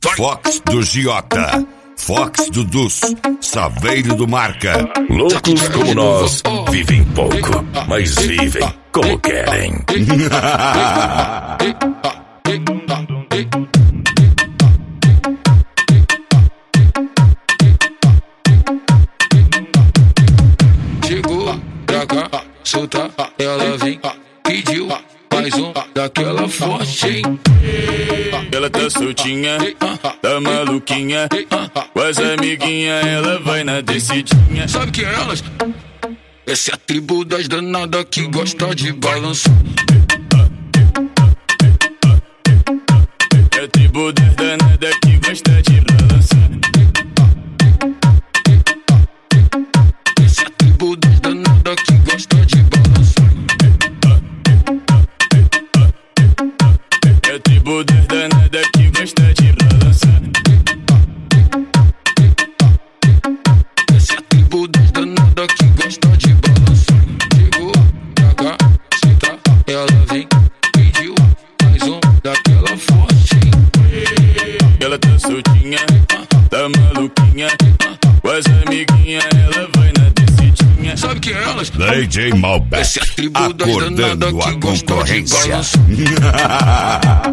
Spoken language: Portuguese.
Fox do Giota, Fox do Dus, Saveiro do Marca. Loucos como nós, vivem pouco, mas vivem como querem. Chegou pra cá, solta, ela vem, pediu mais um daquela forte, hein? Ela tá soltinha, tá maluquinha, com as amiguinhas ela vai na descidinha. Sabe que é elas? Essa é a tribo das danadas que gosta de balançar. É a tribo das danadas que gosta de balançar. Essa é a tribo das danadas que gosta de balançar. É a tribo das danadas que gosta de balançar. Essa é a tribo das danadas que gosta de balançar. Chegou pra cá, solta, ela vem, pediu mais um daquela forte, hein? Ela tá soltinha, tá maluquinha, com as amiguinhas ela vai na descidinha. Sabe que é elas? DJ Malbec, Essa é a tribo das acordando danadas a que gosta de concorrência. balançar.